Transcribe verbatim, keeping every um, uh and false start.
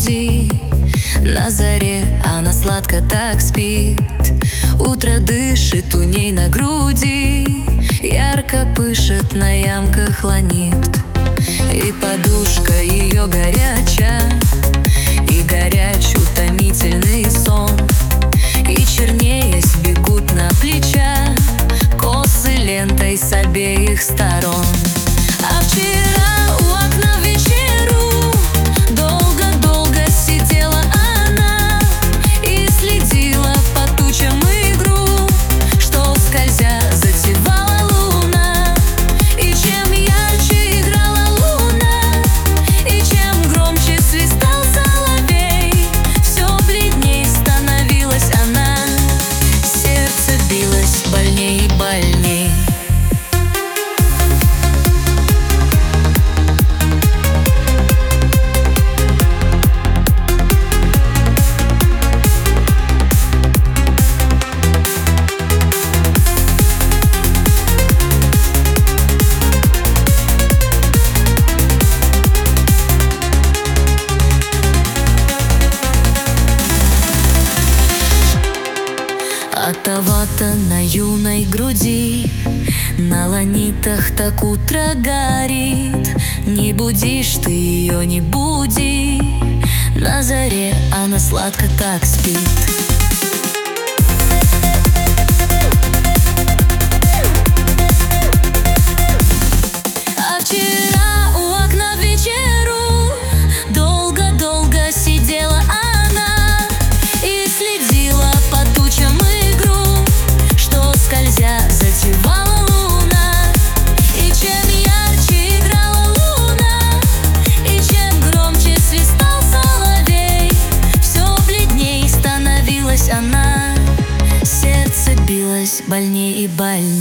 груди. На заре она сладко так спит, утро дышит у ней на груди, ярко пышет, на ямках ланит. И подушка ее горяча, и горяч утомительный сон, и чернеясь бегут на плечах косы лентой с обеих сторон. А вчера у окна в вечеру долго-долго сидела она и следила по тучам игру, что скользя затевала луна. И чем ярче играла луна, и чем громче свистал соловей, все бледней становилась она, сердце билось больней и больней. Отава-то на юной груди, на ланитах так утро горит. Не будишь ты ее, не буди, на заре она сладко так спит. А вчера у окна в вечеру долго-долго сидела она и следила по тучам игру, что скользя затевала луна. И чем ярче играла луна, и чем громче свистал соловей, все бледней становилась она, сердце билось больней и больней.